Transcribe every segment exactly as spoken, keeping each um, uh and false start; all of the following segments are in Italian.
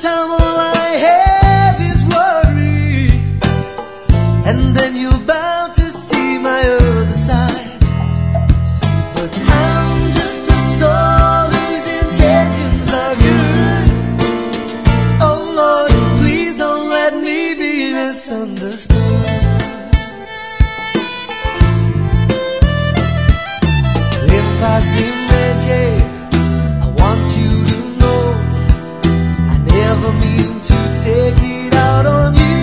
time all I have is worry, and then you're bound to see my other side. But I'm just a soul whose intentions love you. Oh Lord, please don't let me be misunderstood. If I seem ready, I want you to know I never mean to take it out on you.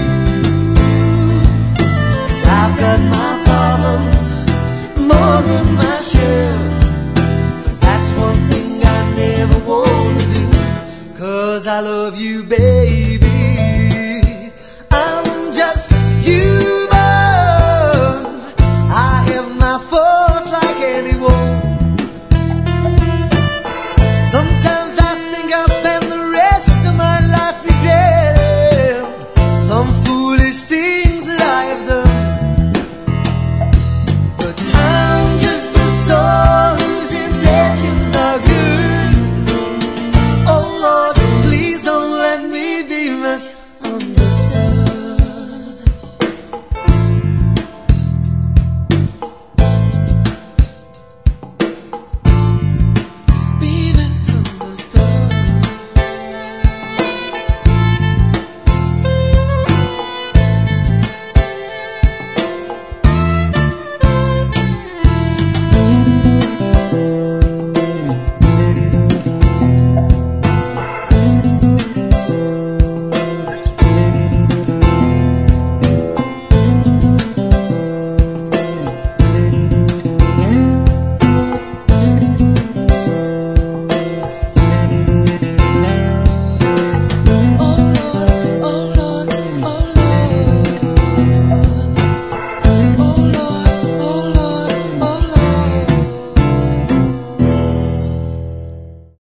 'Cause I've got my problems, more than my share. 'Cause that's one thing I never wanna do. 'Cause I love you, baby.